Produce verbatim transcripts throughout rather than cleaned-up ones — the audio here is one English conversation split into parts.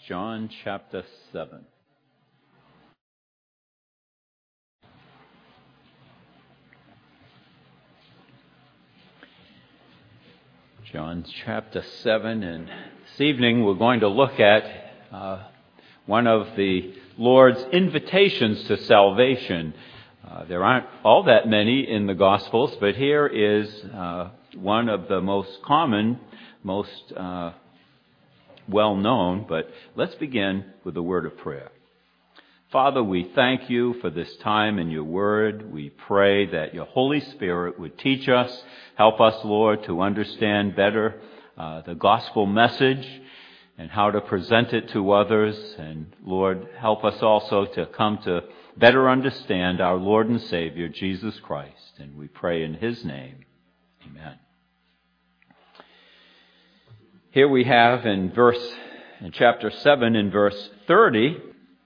John chapter seven. John chapter seven, and this evening we're going to look at uh, one of the Lord's invitations to salvation. Uh, there aren't all that many in the Gospels, but here is uh, one of the most common, most uh, well-known. But let's begin with a word of prayer. Father, we thank you for this time in your word. We pray that your Holy Spirit would teach us, help us, Lord, to understand better uh, the gospel message and how to present it to others. And Lord, help us also to come to better understand our Lord and Savior, Jesus Christ. And we pray in his name. Amen. Here we have in verse, in chapter seven, in verse thirty,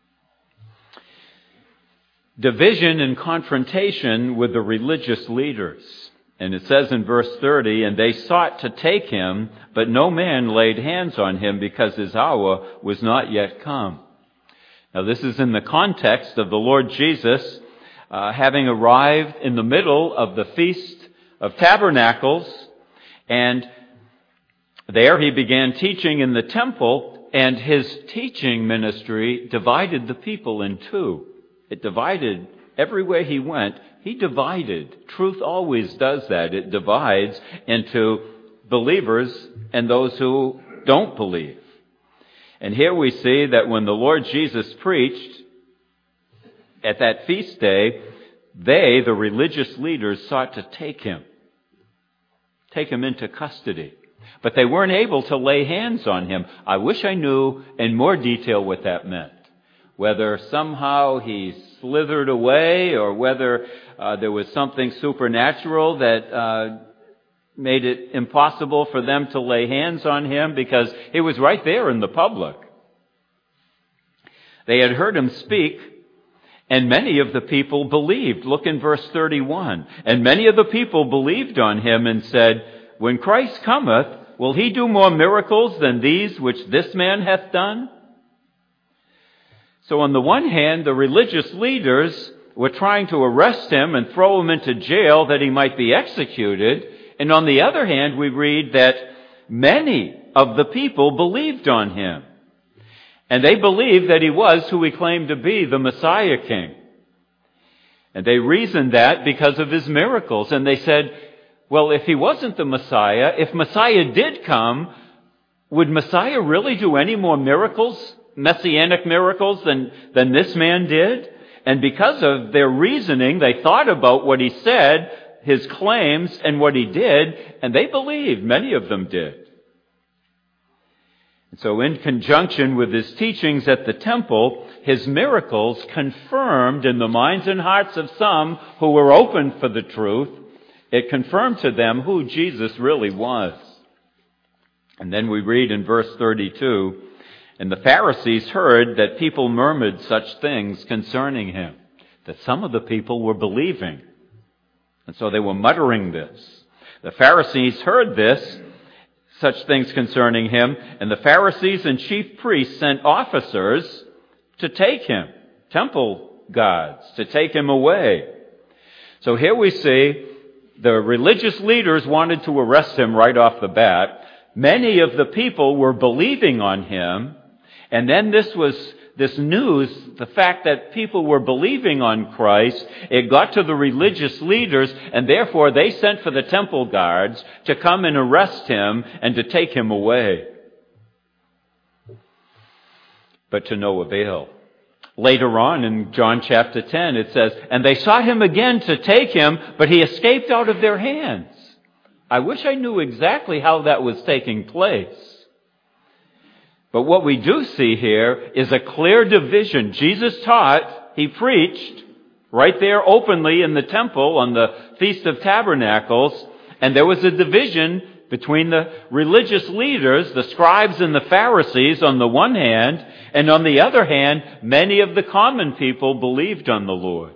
division and confrontation with the religious leaders. And it says in verse thirty, "And they sought to take him, but no man laid hands on him because his hour was not yet come." Now this is in the context of the Lord Jesus uh, having arrived in the middle of the Feast of Tabernacles, and there he began teaching in the temple, and his teaching ministry divided the people in two. It divided everywhere he went. He divided. Truth always does that. It divides into believers and those who don't believe. And here we see that when the Lord Jesus preached at that feast day, they, the religious leaders, sought to take him, take him into custody. But they weren't able to lay hands on him. I wish I knew in more detail what that meant. Whether somehow he slithered away or whether uh, there was something supernatural that uh, made it impossible for them to lay hands on him, because he was right there in the public. They had heard him speak, and many of the people believed. Look in verse thirty-one. "And many of the people believed on him and said, When Christ cometh, will he do more miracles than these which this man hath done?" So on the one hand, the religious leaders were trying to arrest him and throw him into jail that he might be executed. And on the other hand, we read that many of the people believed on him. And they believed that he was who he claimed to be, the Messiah King. And they reasoned that because of his miracles. And they said, well, if he wasn't the Messiah, if Messiah did come, would Messiah really do any more miracles, messianic miracles, than, than this man did? And because of their reasoning, they thought about what he said, his claims, and what he did, and they believed. Many of them did. And so in conjunction with his teachings at the temple, his miracles confirmed in the minds and hearts of some who were open for the truth, it confirmed to them who Jesus really was. And then we read in verse thirty-two, "And the Pharisees heard that people murmured such things concerning him," that some of the people were believing. And so they were muttering this. The Pharisees heard this, such things concerning him, and the Pharisees and chief priests sent officers to take him, temple guards, to take him away. So here we see the religious leaders wanted to arrest him right off the bat. Many of the people were believing on him. And then this was, this news, the fact that people were believing on Christ, it got to the religious leaders, and therefore they sent for the temple guards to come and arrest him and to take him away. But to no avail. Later on in John chapter ten, it says, "And they sought him again to take him, but he escaped out of their hands." I wish I knew exactly how that was taking place. But what we do see here is a clear division. Jesus taught, he preached, right there openly in the temple on the Feast of Tabernacles, and there was a division between the religious leaders, the scribes and the Pharisees on the one hand, and on the other hand, many of the common people believed on the Lord.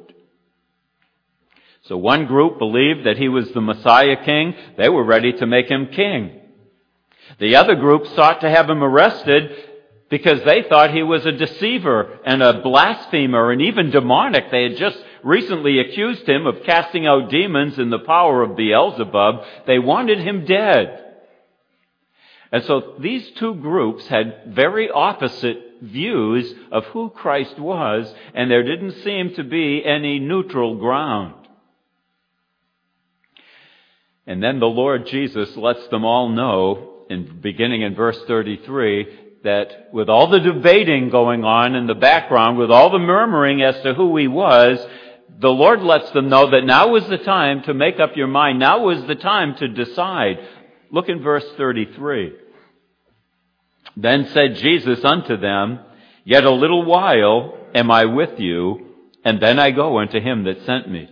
So one group believed that he was the Messiah King. They were ready to make him king. The other group sought to have him arrested because they thought he was a deceiver and a blasphemer and even demonic. They had just recently accused him of casting out demons in the power of Beelzebub. They wanted him dead. And so these two groups had very opposite views of who Christ was, and there didn't seem to be any neutral ground. And then the Lord Jesus lets them all know, in, beginning in verse thirty-three, that with all the debating going on in the background, with all the murmuring as to who he was, the Lord lets them know that now is the time to make up your mind. Now is the time to decide. Look in verse thirty-three. Then said Jesus unto them, Yet a little while am I with you, and then I go unto him that sent me.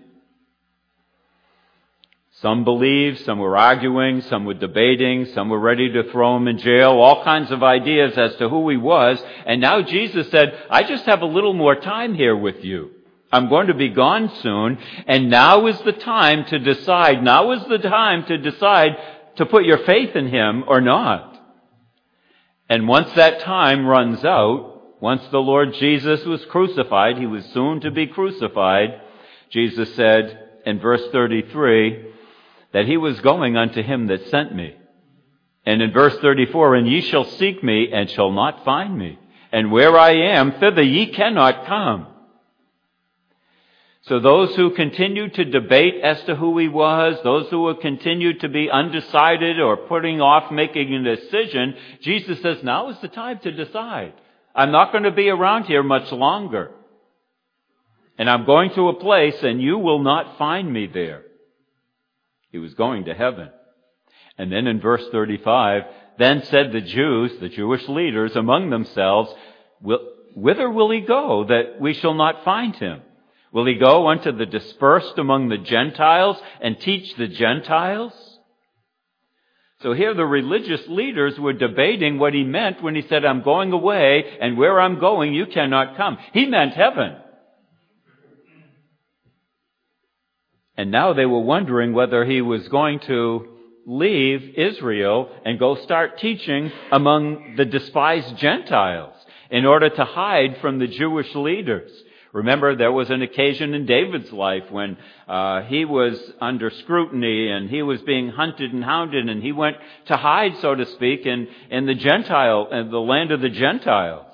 Some believed, some were arguing, some were debating, some were ready to throw him in jail, all kinds of ideas as to who he was. And now Jesus said, I just have a little more time here with you. I'm going to be gone soon, and now is the time to decide. Now is the time to decide to put your faith in him or not. And once that time runs out, once the Lord Jesus was crucified, he was soon to be crucified, Jesus said in verse thirty-three that he was going unto him that sent me. And in verse thirty-four, And ye shall seek me and shall not find me. And where I am, thither ye cannot come. So those who continued to debate as to who he was, those who would continue to be undecided or putting off making a decision, Jesus says, now is the time to decide. I'm not going to be around here much longer. And I'm going to a place and you will not find me there. He was going to heaven. And then in verse thirty-five, Then said the Jews, the Jewish leaders among themselves, Whither will he go that we shall not find him? Will he go unto the dispersed among the Gentiles and teach the Gentiles? So here the religious leaders were debating what he meant when he said, I'm going away, and where I'm going you cannot come. He meant heaven. And now they were wondering whether he was going to leave Israel and go start teaching among the despised Gentiles in order to hide from the Jewish leaders. Remember, there was an occasion in David's life when uh, he was under scrutiny and he was being hunted and hounded, and he went to hide, so to speak, in, in the Gentile, in the land of the Gentiles.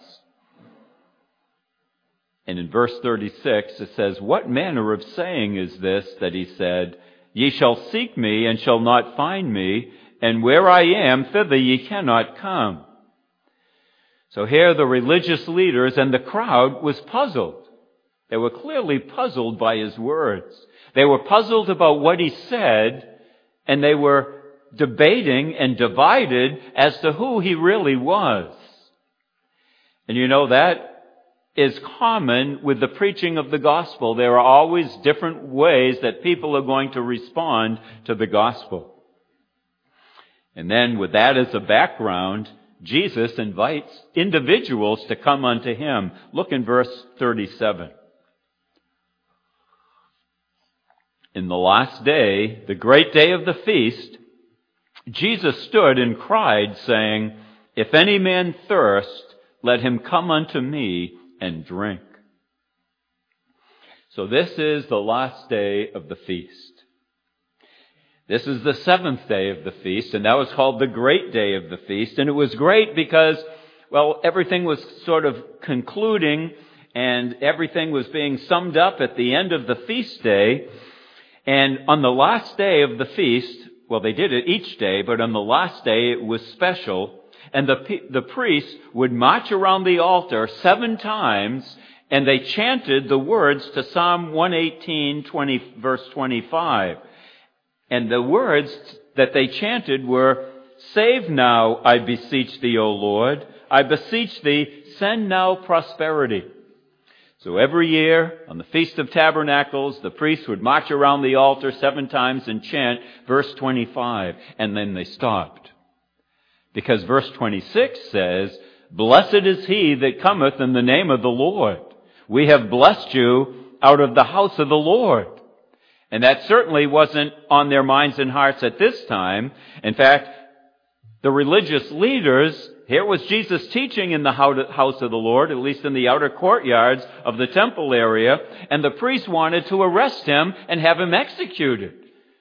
And in verse thirty-six, it says, What manner of saying is this that he said, Ye shall seek me and shall not find me, and where I am, thither ye cannot come. So here the religious leaders and the crowd was puzzled. They were clearly puzzled by his words. They were puzzled about what he said, and they were debating and divided as to who he really was. And you know, that is common with the preaching of the gospel. There are always different ways that people are going to respond to the gospel. And then with that as a background, Jesus invites individuals to come unto him. Look in verse thirty-seven. In the last day, the great day of the feast, Jesus stood and cried, saying, If any man thirst, let him come unto me and drink. So this is the last day of the feast. This is the seventh day of the feast, and that was called the great day of the feast. And it was great because, well, everything was sort of concluding and everything was being summed up at the end of the feast day. And on the last day of the feast, well, they did it each day, but on the last day it was special. And the, the priests would march around the altar seven times, and they chanted the words to Psalm one eighteen, twenty, verse twenty-five. And the words that they chanted were, Save now, I beseech thee, O Lord. I beseech thee, send now prosperity. So every year, on the Feast of Tabernacles, the priests would march around the altar seven times and chant verse twenty-five, and then they stopped. Because verse twenty-six says, Blessed is he that cometh in the name of the Lord. We have blessed you out of the house of the Lord. And that certainly wasn't on their minds and hearts at this time. In fact, the religious leaders Here was Jesus teaching in the house of the Lord, at least in the outer courtyards of the temple area, and the priests wanted to arrest him and have him executed.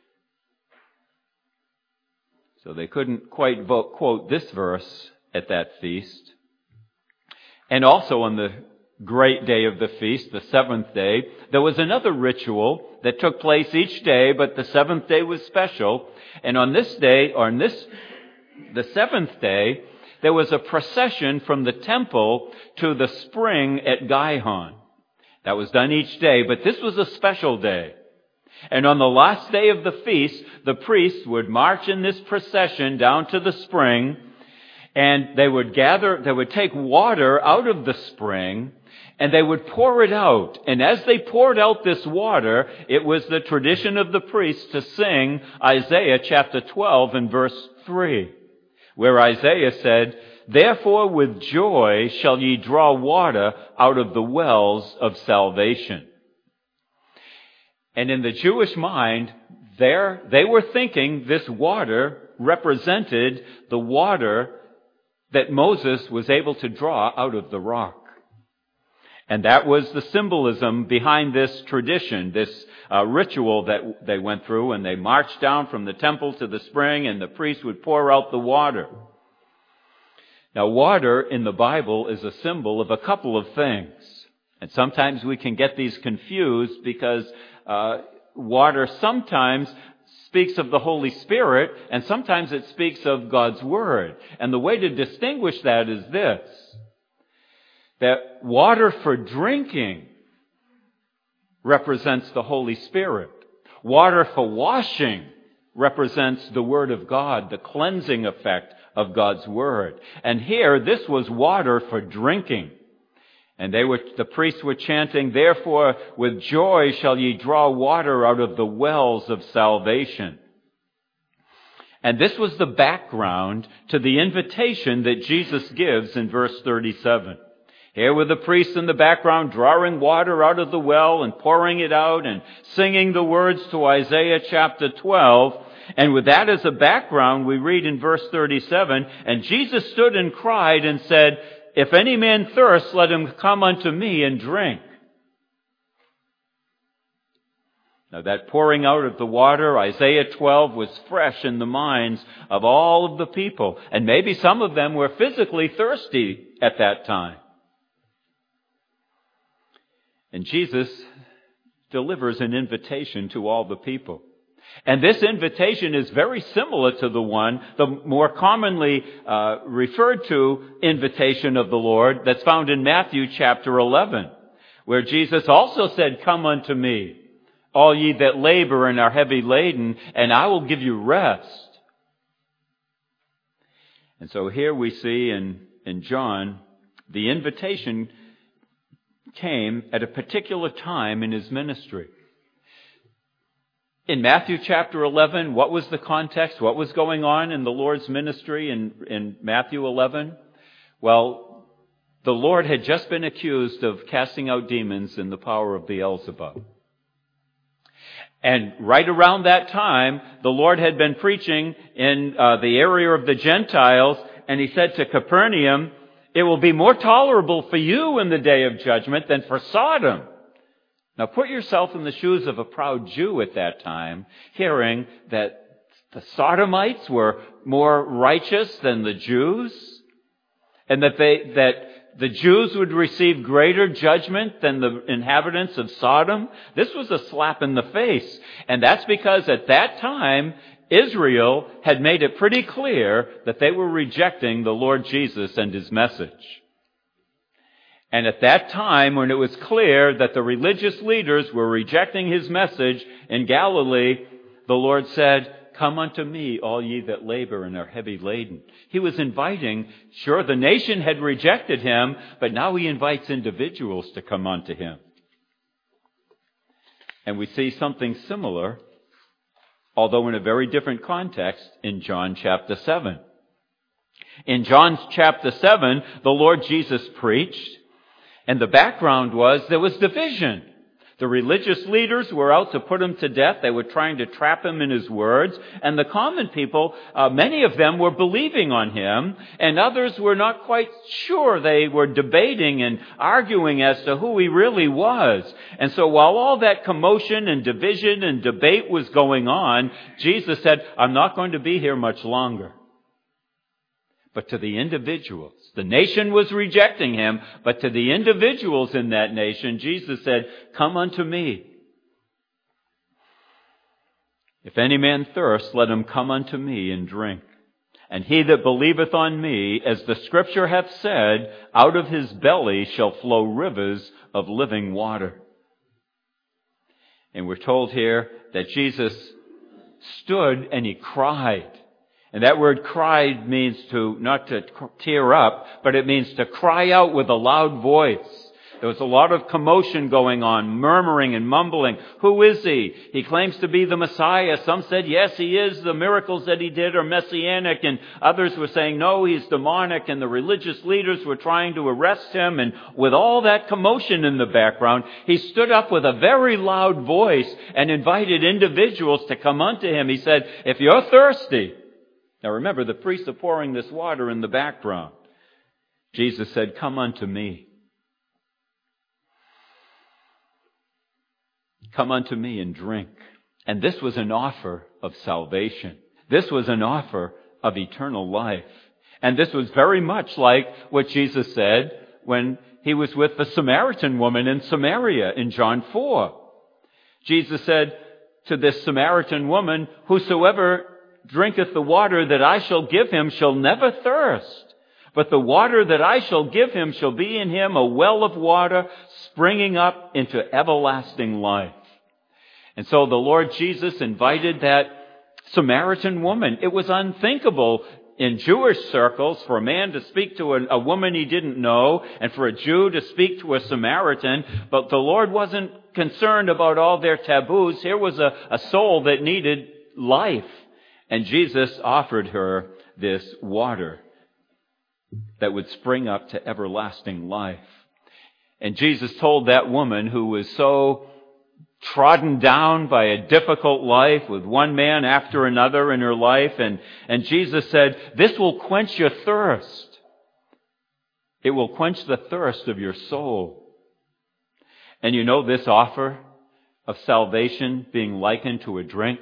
So they couldn't quite vote, quote this verse at that feast. And also on the great day of the feast, the seventh day, there was another ritual that took place each day, but the seventh day was special. And on this day, or on this, the seventh day, there was a procession from the temple to the spring at Gihon. That was done each day, but this was a special day. And on the last day of the feast, the priests would march in this procession down to the spring, and they would gather, they would take water out of the spring, and they would pour it out. And as they poured out this water, it was the tradition of the priests to sing Isaiah chapter twelve and verse three. Where Isaiah said, "Therefore with joy shall ye draw water out of the wells of salvation." And in the Jewish mind, there they were thinking this water represented the water that Moses was able to draw out of the rock. And that was the symbolism behind this tradition, this uh, ritual that they went through, and they marched down from the temple to the spring, and the priest would pour out the water. Now, water in the Bible is a symbol of a couple of things. And sometimes we can get these confused because uh, water sometimes speaks of the Holy Spirit, and sometimes it speaks of God's Word. And the way to distinguish that is this: that water for drinking represents the Holy Spirit. Water for washing represents the Word of God, the cleansing effect of God's Word. And here, this was water for drinking. And they were, the priests were chanting, "Therefore with joy shall ye draw water out of the wells of salvation." And this was the background to the invitation that Jesus gives in verse thirty-seven. Here were the priests in the background drawing water out of the well and pouring it out and singing the words to Isaiah chapter twelve. And with that as a background, we read in verse thirty-seven, "And Jesus stood and cried and said, If any man thirst, let him come unto me and drink." Now that pouring out of the water, Isaiah twelve, was fresh in the minds of all of the people. And maybe some of them were physically thirsty at that time. And Jesus delivers an invitation to all the people. And this invitation is very similar to the one, the more commonly uh, referred to invitation of the Lord that's found in Matthew chapter eleven, where Jesus also said, "Come unto me, all ye that labor and are heavy laden, and I will give you rest." And so here we see in, in John, the invitation came at a particular time in his ministry. In Matthew chapter eleven, what was the context? What was going on in the Lord's ministry in, in Matthew eleven? Well, the Lord had just been accused of casting out demons in the power of Beelzebub. And right around that time, the Lord had been preaching in uh, the area of the Gentiles, and he said to Capernaum, "It will be more tolerable for you in the day of judgment than for Sodom." Now put yourself in the shoes of a proud Jew at that time, hearing that the Sodomites were more righteous than the Jews, and that they, that the Jews would receive greater judgment than the inhabitants of Sodom. This was a slap in the face. And that's because at that time, Israel had made it pretty clear that they were rejecting the Lord Jesus and his message. And at that time, when it was clear that the religious leaders were rejecting his message in Galilee, the Lord said, "Come unto me, all ye that labor and are heavy laden." He was inviting, sure, the nation had rejected him, but now he invites individuals to come unto him. And we see something similar, although in a very different context, in John chapter seven. In John chapter seven, the Lord Jesus preached, and the background was there was division. The religious leaders were out to put him to death. They were trying to trap him in his words. And the common people, uh, many of them were believing on him, and others were not quite sure. They were debating and arguing as to who he really was. And so while all that commotion and division and debate was going on, Jesus said, I'm not going to be here much longer. But to the individuals, the nation was rejecting him, but to the individuals in that nation, Jesus said, come unto me. If any man thirst, let him come unto me and drink. And he that believeth on me, as the scripture hath said, out of his belly shall flow rivers of living water. And we're told here that Jesus stood and he cried. And that word cried means to, not to tear up, but it means to cry out with a loud voice. There was a lot of commotion going on, murmuring and mumbling. Who is he? He claims to be the Messiah. Some said, yes, he is. The miracles that he did are messianic. And others were saying, no, he's demonic. And the religious leaders were trying to arrest him. And with all that commotion in the background, he stood up with a very loud voice and invited individuals to come unto him. He said, if you're thirsty, now remember, the priests are pouring this water in the background. Jesus said, come unto me. Come unto me and drink. And this was an offer of salvation. This was an offer of eternal life. And this was very much like what Jesus said when he was with the Samaritan woman in Samaria in John four. Jesus said to this Samaritan woman, whosoever drinketh the water that I shall give him shall never thirst. But the water that I shall give him shall be in him a well of water springing up into everlasting life. And so the Lord Jesus invited that Samaritan woman. It was unthinkable in Jewish circles for a man to speak to a, a woman he didn't know and for a Jew to speak to a Samaritan. But the Lord wasn't concerned about all their taboos. Here was a, a soul that needed life. And Jesus offered her this water that would spring up to everlasting life. And Jesus told that woman who was so trodden down by a difficult life with one man after another in her life, and, and Jesus said, this will quench your thirst. It will quench the thirst of your soul. And you know this offer of salvation being likened to a drink?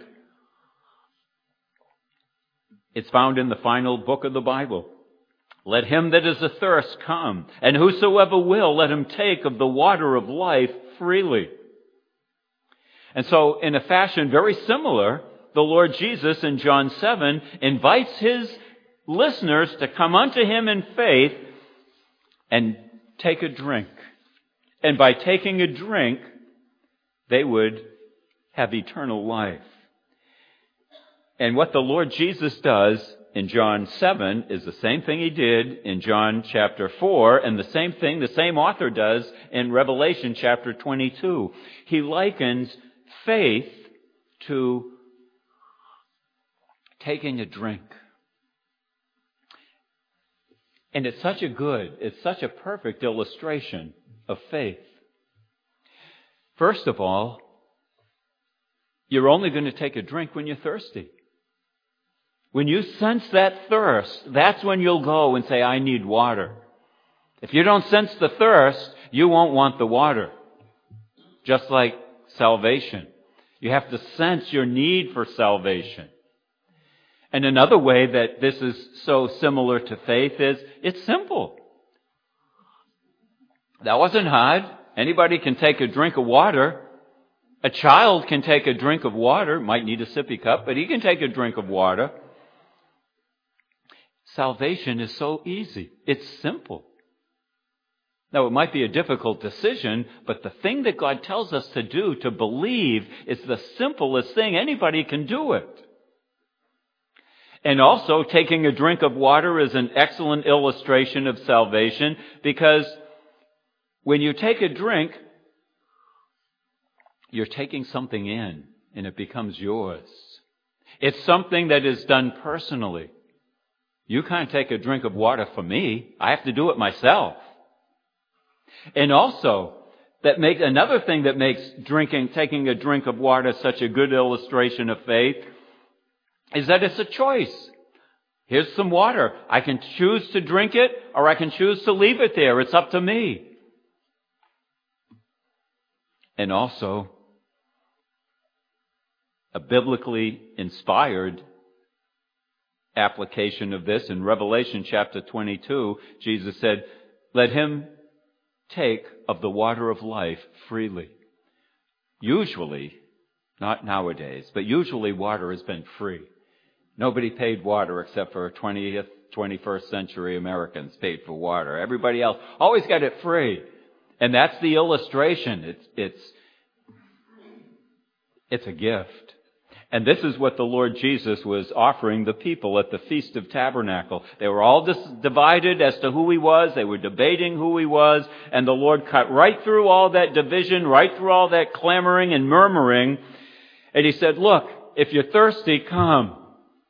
It's found in the final book of the Bible. Let him that is athirst come, and whosoever will, let him take of the water of life freely. And so, in a fashion very similar, the Lord Jesus in John seven invites his listeners to come unto him in faith and take a drink. And by taking a drink, they would have eternal life. And what the Lord Jesus does in John seven is the same thing he did in John chapter four, and the same thing the same author does in Revelation chapter twenty-two. He likens faith to taking a drink. And it's such a good, it's such a perfect illustration of faith. First of all, you're only going to take a drink when you're thirsty. When you sense that thirst, that's when you'll go and say, I need water. If you don't sense the thirst, you won't want the water. Just like salvation. You have to sense your need for salvation. And another way that this is so similar to faith is, it's simple. That wasn't hard. Anybody can take a drink of water. A child can take a drink of water. Might need a sippy cup, but he can take a drink of water. Salvation is so easy. It's simple. Now, it might be a difficult decision, but the thing that God tells us to do, to believe, is the simplest thing. Anybody can do it. And also, taking a drink of water is an excellent illustration of salvation, because when you take a drink, you're taking something in, and it becomes yours. It's something that is done personally. You can't take a drink of water for me. I have to do it myself. And also, that make another thing that makes drinking, taking a drink of water such a good illustration of faith is that it's a choice. Here's some water. I can choose to drink it or I can choose to leave it there. It's up to me. And also, a biblically inspired application of this in Revelation chapter twenty-two, Jesus said, "Let him take of the water of life freely." Usually, not nowadays, but usually water has been free. Nobody paid water except for twentieth, twenty-first century Americans paid for water. Everybody else always got it free. And that's the illustration. It's, it's, it's a gift. And this is what the Lord Jesus was offering the people at the Feast of Tabernacle. They were all dis- divided as to who he was. They were debating who he was. And the Lord cut right through all that division, right through all that clamoring and murmuring. And he said, "Look, if you're thirsty, come."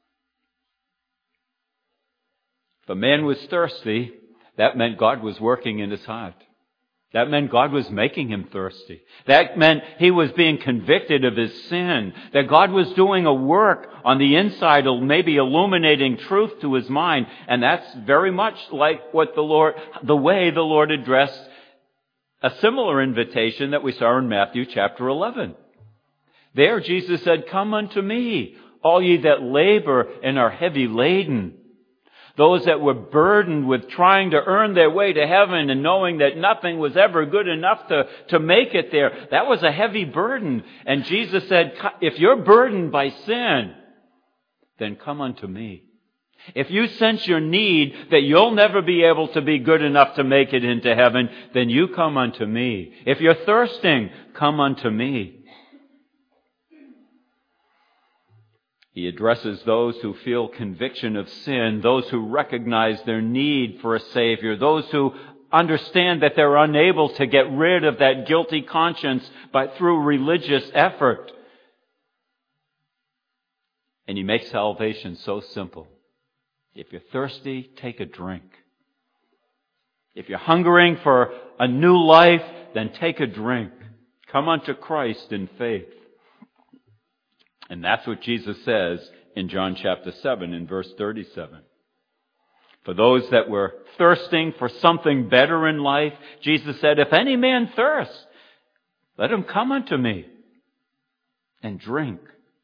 If a man was thirsty, that meant God was working in his heart. That meant God was making him thirsty. That meant he was being convicted of his sin. That God was doing a work on the inside, maybe illuminating truth to his mind. And that's very much like what the Lord, the way the Lord addressed a similar invitation that we saw in Matthew chapter eleven. There Jesus said, "Come unto me, all ye that labor and are heavy laden." Those that were burdened with trying to earn their way to heaven and knowing that nothing was ever good enough to, to make it there. That was a heavy burden. And Jesus said, if you're burdened by sin, then come unto me. If you sense your need that you'll never be able to be good enough to make it into heaven, then you come unto me. If you're thirsting, come unto me. He addresses those who feel conviction of sin, those who recognize their need for a Savior, those who understand that they're unable to get rid of that guilty conscience by through religious effort. And he makes salvation so simple. If you're thirsty, take a drink. If you're hungering for a new life, then take a drink. Come unto Christ in faith. And that's what Jesus says in John chapter seven in verse thirty-seven. For those that were thirsting for something better in life, Jesus said, "If any man thirst, let him come unto me and drink."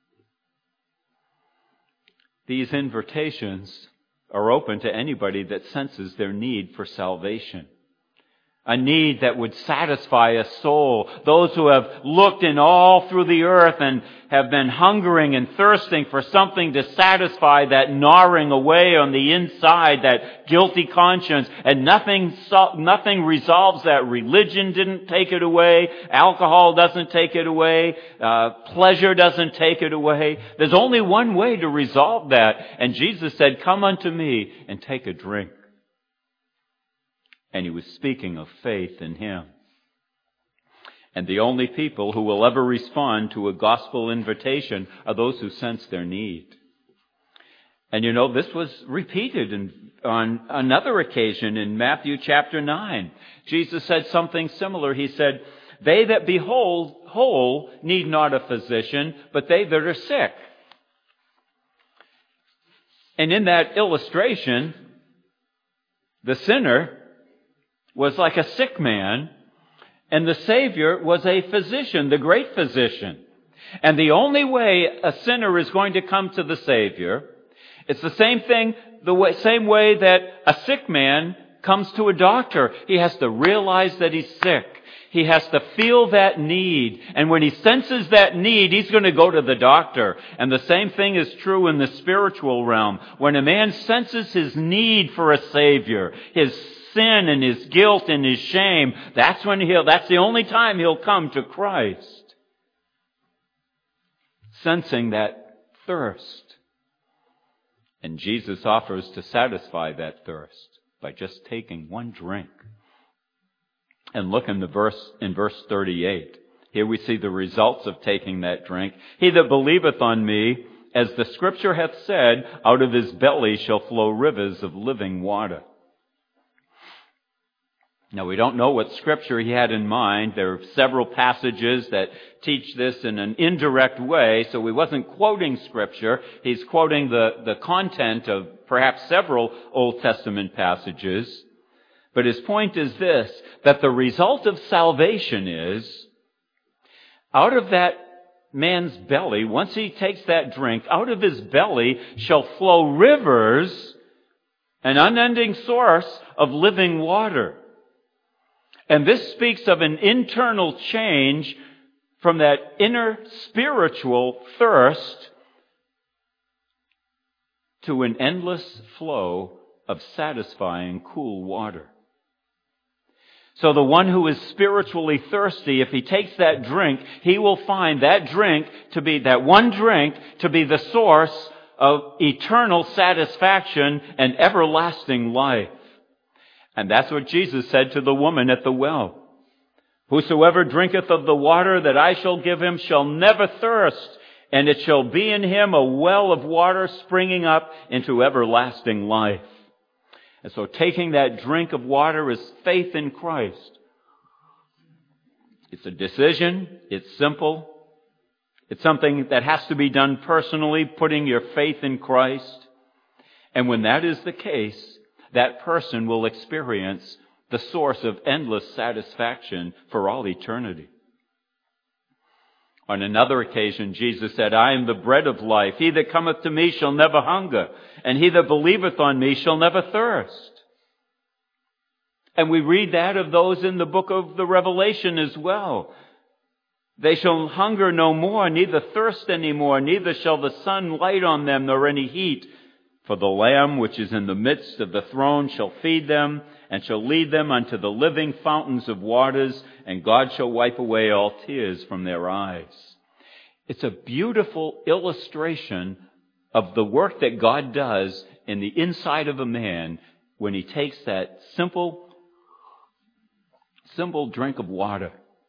These invitations are open to anybody that senses their need for salvation. A need that would satisfy a soul. Those who have looked in all through the earth and have been hungering and thirsting for something to satisfy that gnawing away on the inside, that guilty conscience. And nothing, nothing resolves that. Religion didn't take it away. Alcohol doesn't take it away. Uh, pleasure doesn't take it away. There's only one way to resolve that. And Jesus said, "Come unto me and take a drink." And he was speaking of faith in him. And the only people who will ever respond to a gospel invitation are those who sense their need. And you know, this was repeated in, on another occasion in Matthew chapter nine. Jesus said something similar. He said, "They that be whole, whole need not a physician, but they that are sick." And in that illustration, the sinner was like a sick man, and the Savior was a physician, the great physician. And the only way a sinner is going to come to the Savior, it's the same thing, the way, same way that a sick man comes to a doctor. He has to realize that he's sick. He has to feel that need. And when he senses that need, he's going to go to the doctor. And the same thing is true in the spiritual realm. When a man senses his need for a Savior, his sin and his guilt and his shame, that's when he'll, that's the only time he'll come to Christ. Sensing that thirst. And Jesus offers to satisfy that thirst by just taking one drink. And look in the verse, in verse thirty-eight. Here we see the results of taking that drink. "He that believeth on me, as the scripture hath said, out of his belly shall flow rivers of living water." Now, we don't know what scripture he had in mind. There are several passages that teach this in an indirect way, so he wasn't quoting scripture. He's quoting the, the content of perhaps several Old Testament passages. But his point is this, that the result of salvation is, out of that man's belly, once he takes that drink, out of his belly shall flow rivers, an unending source of living water. And this speaks of an internal change from that inner spiritual thirst to an endless flow of satisfying cool water. So the one who is spiritually thirsty, if he takes that drink, he will find that drink to be, that one drink to be the source of eternal satisfaction and everlasting life. And that's what Jesus said to the woman at the well. Whosoever drinketh of the water that I shall give him shall never thirst, and it shall be in him a well of water springing up into everlasting life. And so taking that drink of water is faith in Christ. It's a decision. It's simple. It's something that has to be done personally, putting your faith in Christ. And when that is the case, that person will experience the source of endless satisfaction for all eternity. On another occasion, Jesus said, I am the bread of life. He that cometh to me shall never hunger, and he that believeth on me shall never thirst. And we read that of those in the book of the Revelation as well. They shall hunger no more, neither thirst any more, neither shall the sun light on them, nor any heat. For the Lamb which is in the midst of the throne shall feed them, and shall lead them unto the living fountains of waters, and God shall wipe away all tears from their eyes. It's a beautiful illustration of the work that God does in the inside of a man when he takes that simple, simple drink of water.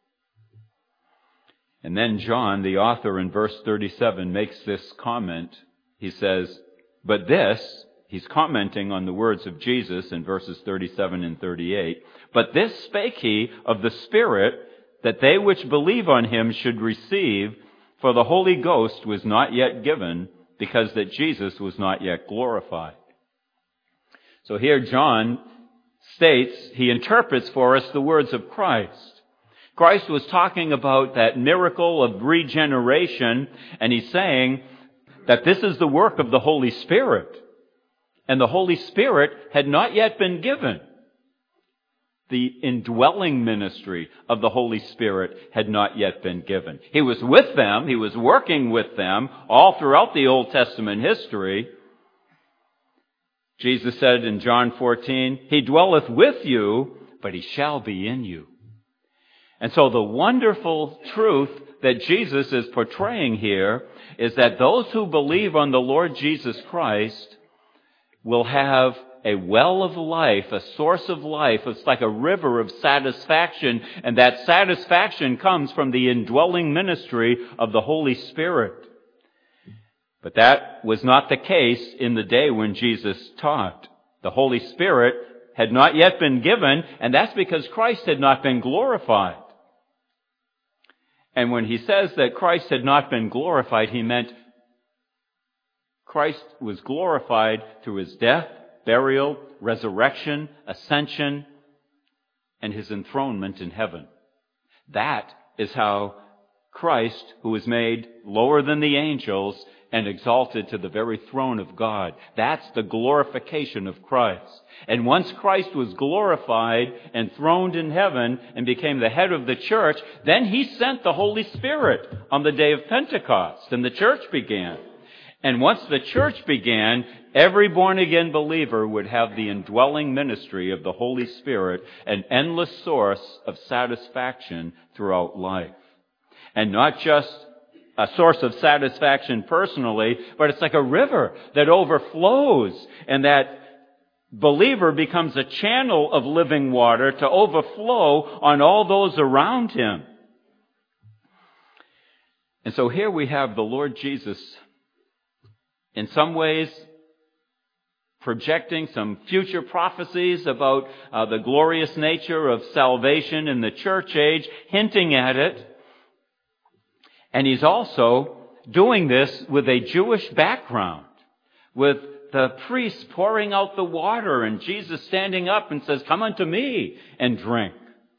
And then John, the author, in verse thirty-seven, makes this comment. He says, but this, he's commenting on the words of Jesus in verses thirty-seven and thirty-eight, but this spake he of the Spirit, that they which believe on him should receive, for the Holy Ghost was not yet given, because that Jesus was not yet glorified. So here John states, he interprets for us the words of Christ. Christ was talking about that miracle of regeneration, and he's saying that this is the work of the Holy Spirit. And the Holy Spirit had not yet been given. The indwelling ministry of the Holy Spirit had not yet been given. He was with them, he was working with them all throughout the Old Testament history. Jesus said in John fourteen, he dwelleth with you, but he shall be in you. And so the wonderful truth that Jesus is portraying here is that those who believe on the Lord Jesus Christ will have a well of life, a source of life. It's like a river of satisfaction, and that satisfaction comes from the indwelling ministry of the Holy Spirit. But that was not the case in the day when Jesus taught. The Holy Spirit had not yet been given, and that's because Christ had not been glorified. And when he says that Christ had not been glorified, he meant Christ was glorified through his death, burial, resurrection, ascension, and his enthronement in heaven. That is how Christ, who was made lower than the angels and exalted to the very throne of God, that's the glorification of Christ. And once Christ was glorified and throned in heaven and became the head of the church, then he sent the Holy Spirit on the day of Pentecost, and the church began. And once the church began, every born-again believer would have the indwelling ministry of the Holy Spirit, an endless source of satisfaction throughout life. And not just a source of satisfaction personally, but it's like a river that overflows, and that believer becomes a channel of living water to overflow on all those around him. And so here we have the Lord Jesus, in some ways projecting some future prophecies about uh, the glorious nature of salvation in the church age, hinting at it. And he's also doing this with a Jewish background, with the priests pouring out the water and Jesus standing up and says, "Come unto me and drink."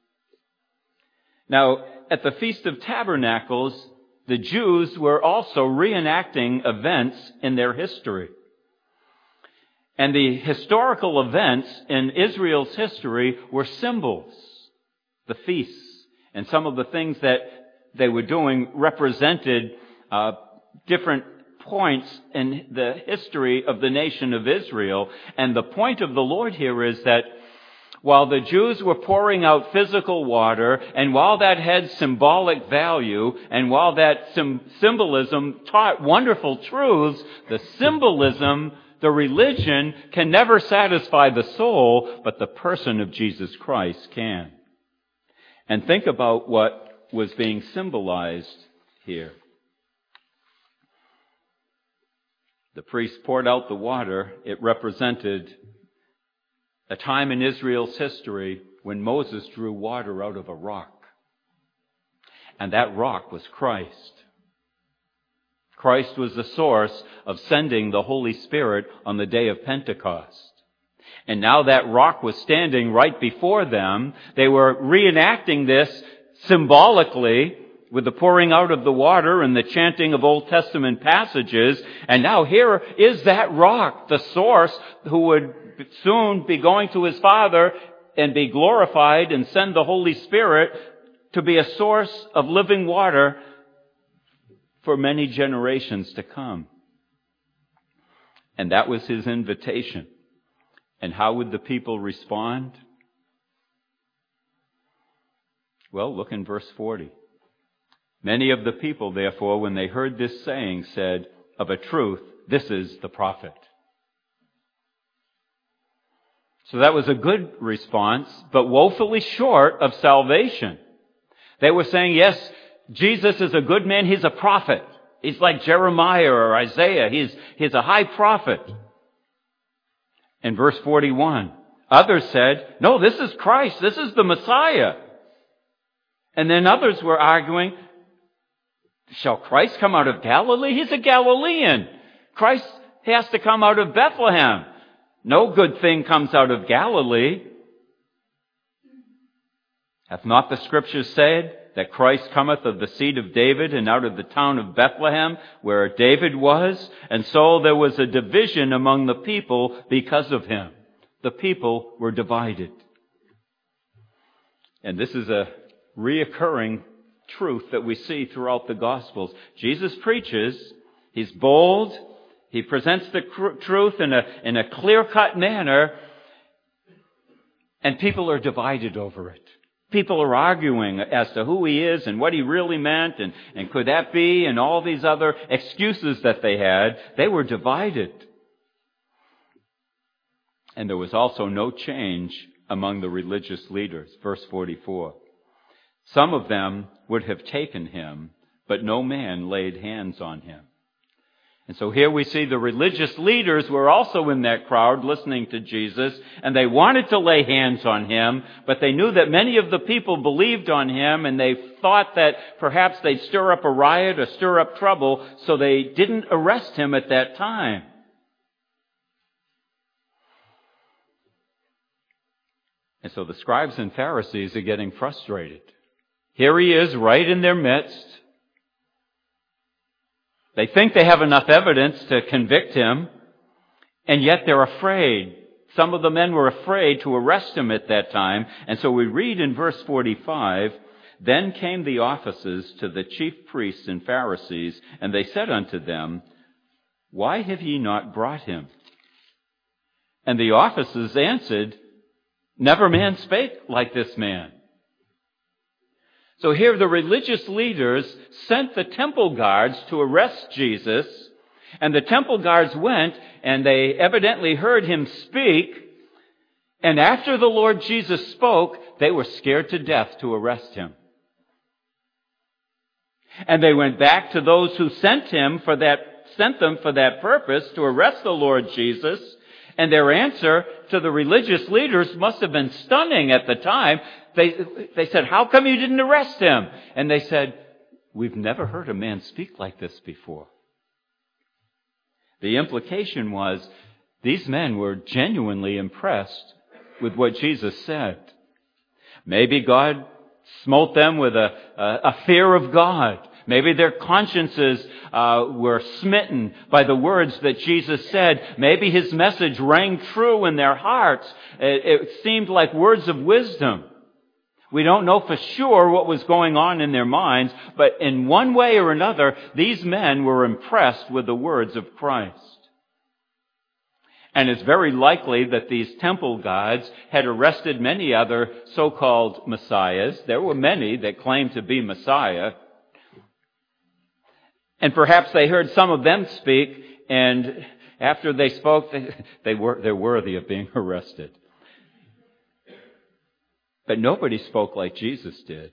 Now, at the Feast of Tabernacles, the Jews were also reenacting events in their history. And the historical events in Israel's history were symbols. The feasts and some of the things that they were doing represented uh, different points in the history of the nation of Israel. And the point of the Lord here is that while the Jews were pouring out physical water, and while that had symbolic value, and while that sim- symbolism taught wonderful truths, the symbolism, the religion, can never satisfy the soul, but the person of Jesus Christ can. And think about what was being symbolized here. The priest poured out the water. It represented a time in Israel's history when Moses drew water out of a rock. And that rock was Christ. Christ was the source of sending the Holy Spirit on the day of Pentecost. And now that rock was standing right before them. They were reenacting this symbolically with the pouring out of the water and the chanting of Old Testament passages. And now here is that rock, the source who would soon be going to his Father and be glorified and send the Holy Spirit to be a source of living water for many generations to come. And that was his invitation. And how would the people respond? Well, look in verse forty. Many of the people, therefore, when they heard this saying, said, "Of a truth, this is the prophet." So that was a good response, but woefully short of salvation. They were saying, yes, Jesus is a good man. He's a prophet. He's like Jeremiah or Isaiah. He's, he's a high prophet. In verse forty-one, others said, "No, this is Christ. This is the Messiah." And then others were arguing, "Shall Christ come out of Galilee? He's a Galilean. Christ has to come out of Bethlehem. No good thing comes out of Galilee. Hath not the Scriptures said that Christ cometh of the seed of David and out of the town of Bethlehem, where David was? And so there was a division among the people because of him." The people were divided. And this is a reoccurring truth that we see throughout the Gospels. Jesus preaches. He's bold. He presents the cr- truth in a, in a clear-cut manner. And people are divided over it. People are arguing as to who he is and what he really meant and, and could that be and all these other excuses that they had. They were divided. And there was also no change among the religious leaders. Verse forty-four. Some of them would have taken him, but no man laid hands on him. And so here we see the religious leaders were also in that crowd listening to Jesus, and they wanted to lay hands on him, but they knew that many of the people believed on him, and they thought that perhaps they'd stir up a riot or stir up trouble, so they didn't arrest him at that time. And so the scribes and Pharisees are getting frustrated. Here he is right in their midst. They think they have enough evidence to convict him, and yet they're afraid. Some of the men were afraid to arrest him at that time. And so we read in verse forty-five, "Then came the officers to the chief priests and Pharisees, and they said unto them, Why have ye not brought him? And the officers answered, Never man spake like this man." So here the religious leaders sent the temple guards to arrest Jesus, and the temple guards went, and they evidently heard him speak, and after the Lord Jesus spoke, they were scared to death to arrest him. And they went back to those who sent him for that, sent them for that purpose, to arrest the Lord Jesus, And their answer to the religious leaders must have been stunning at the time. They, they said, how come you didn't arrest him? And they said, we've never heard a man speak like this before. The implication was these men were genuinely impressed with what Jesus said. Maybe God smote them with a, a, a fear of God. Maybe their consciences uh, were smitten by the words that Jesus said. Maybe his message rang true in their hearts. It, it seemed like words of wisdom. We don't know for sure what was going on in their minds, but in one way or another, these men were impressed with the words of Christ. And it's very likely that these temple gods had arrested many other so-called messiahs. There were many that claimed to be Messiah. And perhaps they heard some of them speak, and after they spoke, they, they were, they're worthy of being arrested. But nobody spoke like Jesus did.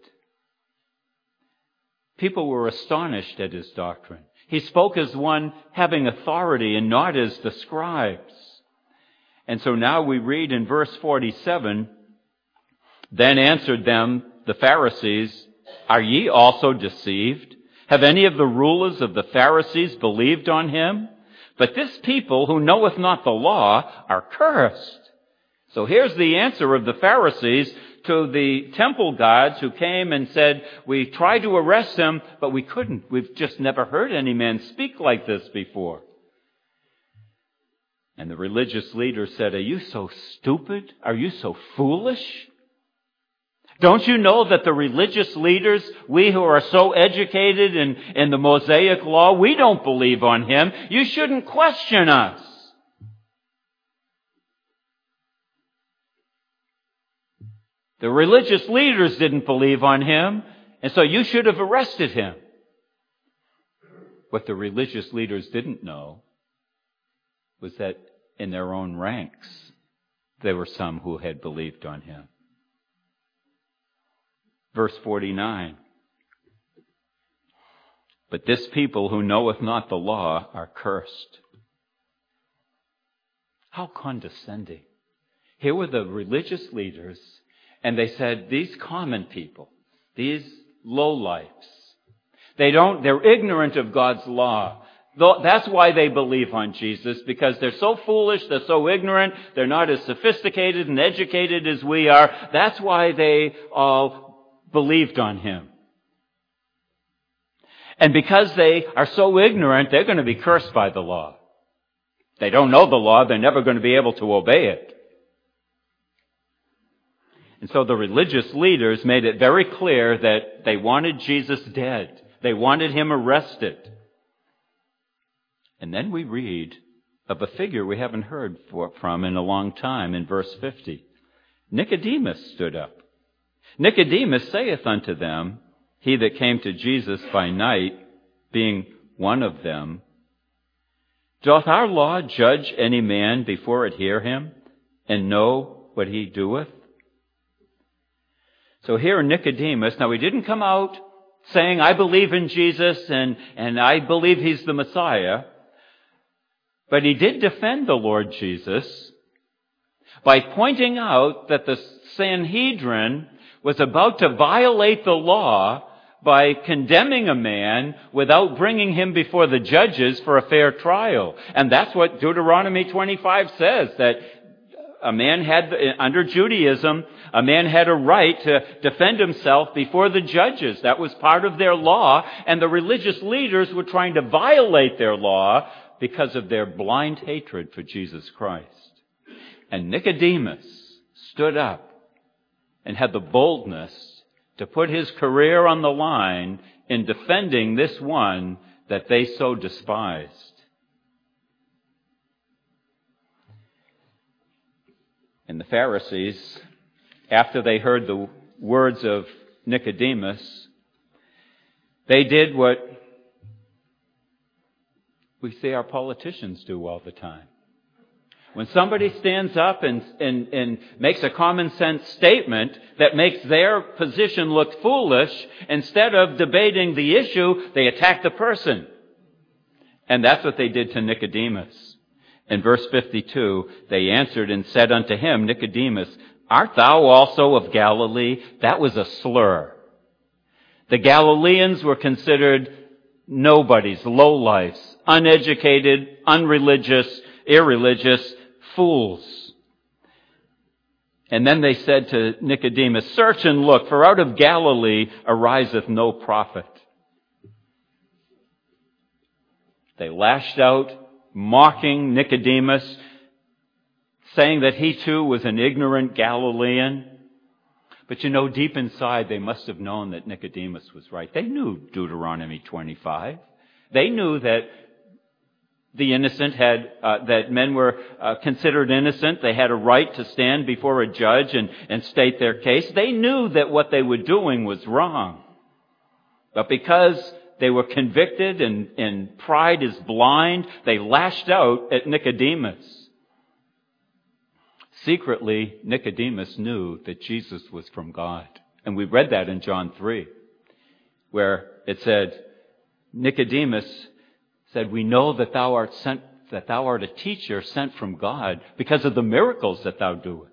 People were astonished at his doctrine. He spoke as one having authority and not as the scribes. And so now we read in verse forty-seven, then answered them the Pharisees, are ye also deceived? Have any of the rulers of the Pharisees believed on him? But this people who knoweth not the law are cursed. So here's the answer of the Pharisees to the temple gods who came and said, we tried to arrest him, but we couldn't. We've just never heard any man speak like this before. And the religious leader said, are you so stupid? Are you so foolish? Don't you know that the religious leaders, we who are so educated in, in the Mosaic law, we don't believe on him. You shouldn't question us. The religious leaders didn't believe on him, and so you should have arrested him. What the religious leaders didn't know was that in their own ranks, there were some who had believed on him. Verse forty-nine. But this people who knoweth not the law are cursed. How condescending. Here were the religious leaders, and they said, these common people, these lowlifes, they don't, they're ignorant of God's law. That's why they believe on Jesus, because they're so foolish, they're so ignorant, they're not as sophisticated and educated as we are. That's why they all believed on him. And because they are so ignorant, they're going to be cursed by the law. They don't know the law, they're never going to be able to obey it. And so the religious leaders made it very clear that they wanted Jesus dead. They wanted him arrested. And then we read of a figure we haven't heard for, from in a long time in verse fifty. Nicodemus stood up. Nicodemus saith unto them, he that came to Jesus by night, being one of them, doth our law judge any man before it hear him, and know what he doeth? So here Nicodemus, now he didn't come out saying, I believe in Jesus and, and I believe he's the Messiah. But he did defend the Lord Jesus by pointing out that the Sanhedrin was about to violate the law by condemning a man without bringing him before the judges for a fair trial. And that's what Deuteronomy twenty-five says, that a man had, under Judaism, a man had a right to defend himself before the judges. That was part of their law, and the religious leaders were trying to violate their law because of their blind hatred for Jesus Christ. And Nicodemus stood up and had the boldness to put his career on the line in defending this one that they so despised. And the Pharisees, after they heard the words of Nicodemus, they did what we see our politicians do all the time. When somebody stands up and, and, and makes a common sense statement that makes their position look foolish, instead of debating the issue, they attack the person. And that's what they did to Nicodemus. In verse fifty-two, they answered and said unto him, Nicodemus, art thou also of Galilee? That was a slur. The Galileans were considered nobodies, lowlifes, uneducated, unreligious, irreligious, fools. And then they said to Nicodemus, search and look, for out of Galilee ariseth no prophet. They lashed out, mocking Nicodemus, saying that he too was an ignorant Galilean. But you know, deep inside, they must have known that Nicodemus was right. They knew Deuteronomy twenty-five. They knew that the innocent had, uh, that men were uh, considered innocent. They had a right to stand before a judge and, and state their case. They knew that what they were doing was wrong. But because they were convicted and, and pride is blind, they lashed out at Nicodemus. Secretly, Nicodemus knew that Jesus was from God. And we read that in John three, where it said, Nicodemus said, we know that thou art sent, that thou art a teacher sent from God because of the miracles that thou doest.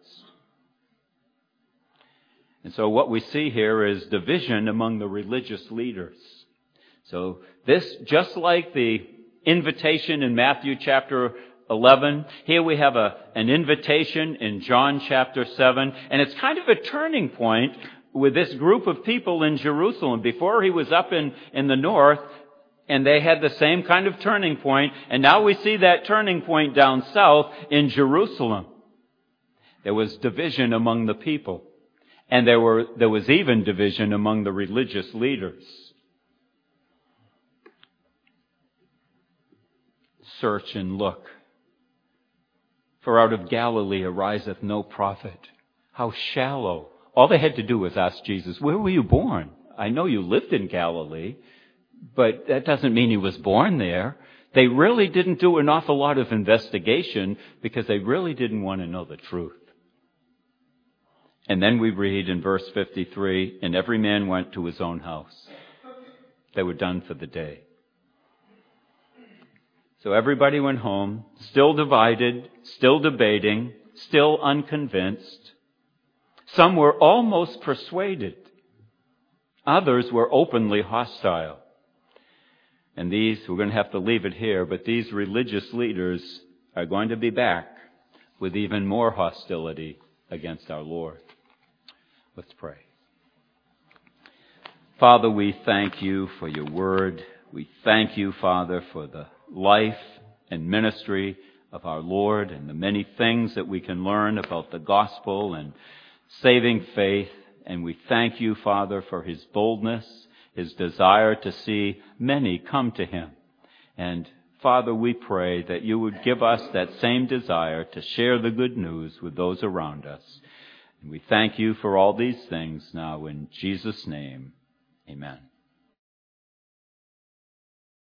And so what we see here is division among the religious leaders. So this, just like the invitation in Matthew chapter eleven, here we have a, an invitation in John chapter seven, and it's kind of a turning point with this group of people in Jerusalem. Before he was up in, in the north, and they had the same kind of turning point, and now we see that turning point down south in Jerusalem. There was division among the people, and there were there was even division among the religious leaders. Search and look, for out of Galilee ariseth no prophet. How shallow. All they had to do was ask Jesus, where were you born? I know you lived in Galilee, but that doesn't mean he was born there. They really didn't do an awful lot of investigation because they really didn't want to know the truth. And then we read in verse fifty-three, and every man went to his own house. They were done for the day. So everybody went home, still divided, still debating, still unconvinced. Some were almost persuaded. Others were openly hostile. And these, we're going to have to leave it here, but these religious leaders are going to be back with even more hostility against our Lord. Let's pray. Father, we thank you for your word. We thank you, Father, for the life and ministry of our Lord and the many things that we can learn about the gospel and saving faith. And we thank you, Father, for his boldness, his desire to see many come to him. And Father, we pray that you would give us that same desire to share the good news with those around us. And we thank you for all these things now in Jesus' name. Amen.